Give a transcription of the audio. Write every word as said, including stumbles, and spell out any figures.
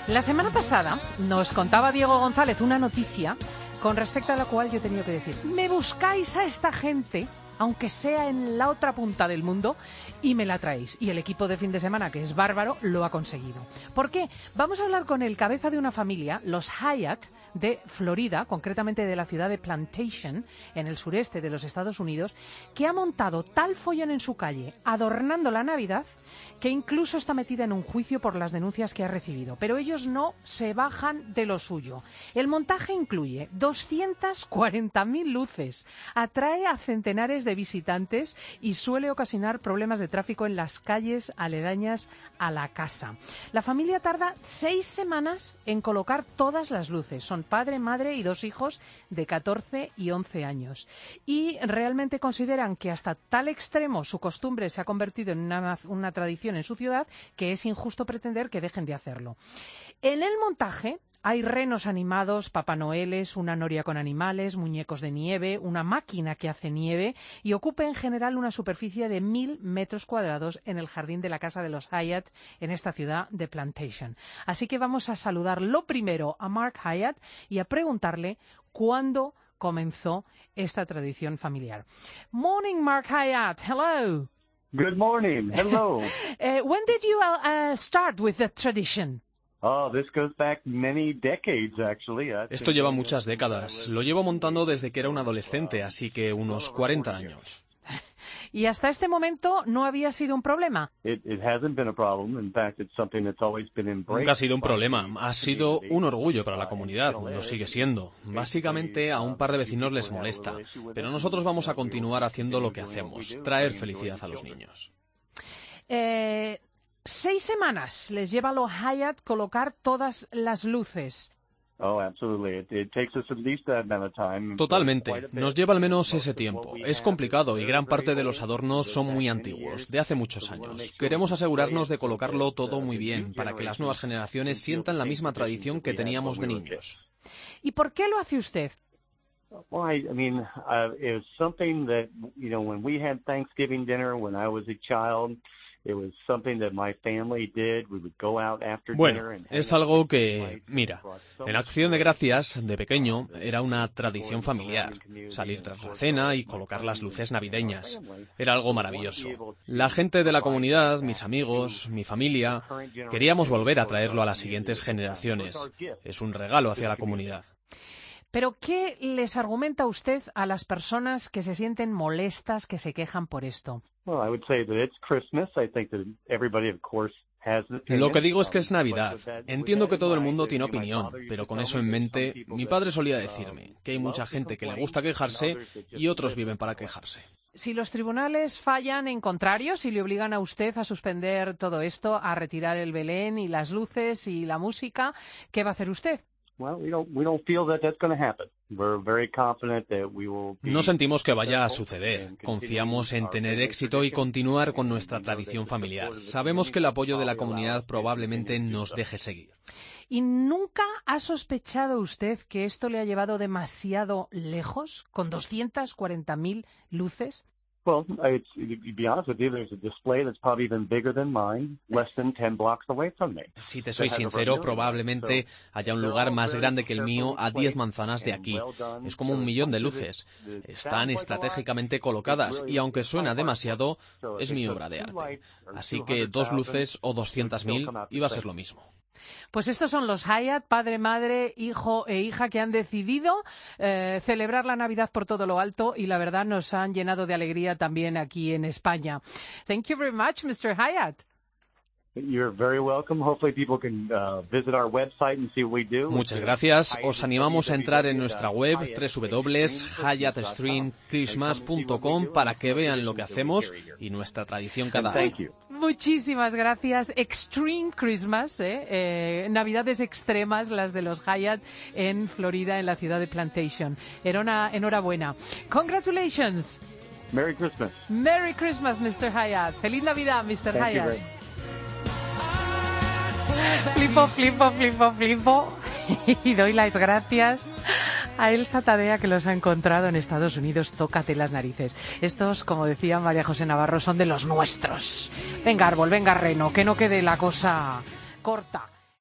La semana pasada nos contaba Diego González una noticia con respecto a la cual yo he tenido que decir, me buscáis a esta gente, aunque sea en la otra punta del mundo, y me la traéis. Y el equipo de fin de semana, que es bárbaro, lo ha conseguido. ¿Por qué? Vamos a hablar con el cabeza de una familia, los Hyatt, de Florida, concretamente de la ciudad de Plantation, en el sureste de los Estados Unidos, que ha montado tal follón en su calle, adornando la Navidad, que incluso está metida en un juicio por las denuncias que ha recibido. Pero ellos no se bajan de lo suyo. El montaje incluye doscientas cuarenta mil luces, atrae a centenares de visitantes y suele ocasionar problemas de tráfico en las calles aledañas a la casa. La familia tarda seis semanas en colocar todas las luces. Son padre, madre y dos hijos de catorce y once años. Y realmente consideran que hasta tal extremo su costumbre se ha convertido en una, una tradición en su ciudad que es injusto pretender que dejen de hacerlo. En el montaje hay renos animados, Papá Noeles, una noria con animales, muñecos de nieve, una máquina que hace nieve y ocupa en general una superficie de mil metros cuadrados en el jardín de la casa de los Hyatt en esta ciudad de Plantation. Así que vamos a saludar lo primero a Mark Hyatt y a preguntarle cuándo comenzó esta tradición familiar. Morning, Mark Hyatt. Hello. Good morning. Hello. uh, when did you uh, uh, start with the tradition? Oh, this goes back many decades, actually. Esto lleva muchas décadas. Lo llevo montando desde que era un adolescente, así que unos cuarenta años. ¿Y hasta este momento no había sido un problema? Nunca ha sido un problema. Ha sido un orgullo para la comunidad. Lo sigue siendo. Básicamente a un par de vecinos les molesta. Pero nosotros vamos a continuar haciendo lo que hacemos. Traer felicidad a los niños. Eh... Seis semanas les lleva a los Hyatt colocar todas las luces. Totalmente. Nos lleva al menos ese tiempo. Es complicado y gran parte de los adornos son muy antiguos, de hace muchos años. Queremos asegurarnos de colocarlo todo muy bien para que las nuevas generaciones sientan la misma tradición que teníamos de niños. ¿Y por qué lo hace usted? Well, I, I mean, uh, it was something that, you know, when we had Thanksgiving dinner when I was a child, Bueno, es algo que, mira, en Acción de Gracias, de pequeño, era una tradición familiar. Salir tras la cena y colocar las luces navideñas. Era algo maravilloso. La gente de la comunidad, mis amigos, mi familia, queríamos volver a traerlo a las siguientes generaciones. Es un regalo hacia la comunidad. ¿Pero qué les argumenta usted a las personas que se sienten molestas, que se quejan por esto? Lo que digo es que es Navidad. Entiendo que todo el mundo tiene opinión, pero con eso en mente, mi padre solía decirme que hay mucha gente que le gusta quejarse y otros viven para quejarse. Si los tribunales fallan en contrario, si le obligan a usted a suspender todo esto, a retirar el Belén y las luces y la música, ¿qué va a hacer usted? No sentimos que vaya a suceder. Confiamos en tener éxito y continuar con nuestra tradición familiar. Sabemos que el apoyo de la comunidad probablemente nos deje seguir. ¿Y nunca ha sospechado usted que esto le ha llevado demasiado lejos, con doscientas cuarenta mil luces? Well, it's, to be honest with you, there's a display that's probably even bigger than mine, less than ten blocks away from me. Si te soy sincero, probablemente haya un lugar más grande que el mío a diez manzanas de aquí. Es como un millón de luces. Están estratégicamente colocadas y aunque suena demasiado, es mi obra de arte. Así que dos luces o doscientas mil iba a ser lo mismo. Pues estos son los Hyatt, padre, madre, hijo e hija, que han decidido eh, celebrar la Navidad por todo lo alto y la verdad nos han llenado de alegría también aquí en España. Thank you very much, mister Hyatt. You're very welcome. Hopefully people can uh, visit our website and see what we do. Muchas gracias. Os animamos a entrar en nuestra web doble u doble u doble u punto hyatt stream christmas punto com para que vean lo que hacemos y nuestra tradición cada año. Muchísimas gracias. Extreme Christmas, ¿eh? Eh, Navidades extremas, las de los Hyatt en Florida, en la ciudad de Plantation. Enhora, enhorabuena. Congratulations. Merry Christmas. Merry Christmas, mister Hyatt. Feliz Navidad, mister Hyatt. Flipo, flipo, flipo, flipo. Y doy las gracias a Elsa Tadea, que los ha encontrado en Estados Unidos. Tócate las narices. Estos, como decía María José Navarro, son de los nuestros. Venga, árbol, venga, reno, que no quede la cosa corta.